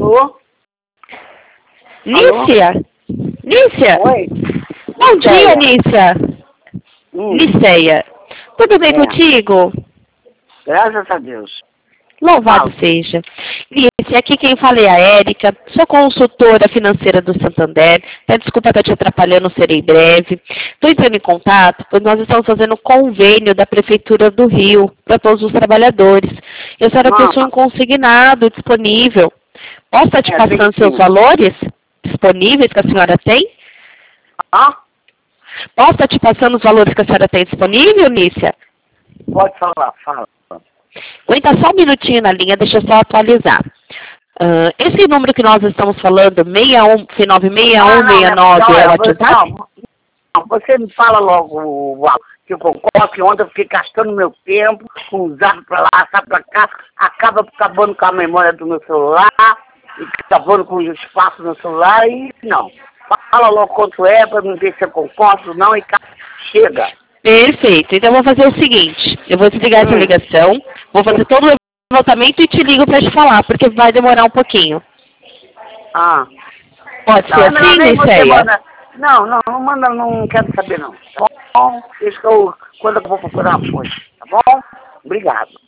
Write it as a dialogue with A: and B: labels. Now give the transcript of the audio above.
A: Alô?
B: Nícia? Nícia?
A: Oi?
B: Bom dia, Nícia. Niceia. Tudo bem contigo?
A: Graças a Deus.
B: Louvado seja. Nícia, aqui quem fala é a Érica, sou consultora financeira do Santander. Desculpa estar te atrapalhando, serei breve. Estou entrando em contato, pois nós estamos fazendo um convênio da Prefeitura do Rio para todos os trabalhadores. E a senhora possui um consignado disponível. Posso estar te passando seus valores disponíveis que a senhora tem? Posso estar te passando os valores que a senhora tem disponível, Nícia?
A: Pode falar, fala.
B: Aguenta só um minutinho na linha, deixa eu só atualizar. Esse número que nós estamos falando, 96169, é o WhatsApp?
A: Não, você me fala logo que eu concordo, que ontem eu fiquei gastando meu tempo, com zap pra lá, zap pra cá, acabando com a memória do meu celular, e acabando com o espaço do celular, e não. Fala logo quanto é, pra me ver se eu concordo ou não, e chega.
B: Perfeito. Então, eu vou fazer o seguinte. Eu vou desligar essa ligação, vou fazer todo o levantamento e te ligo para te falar, porque vai demorar um pouquinho. Pode ser assim, Niceia?
A: Não manda, não quero saber não. Tá bom? Deixa que quando eu vou procurar uma fonte, tá bom? Obrigado.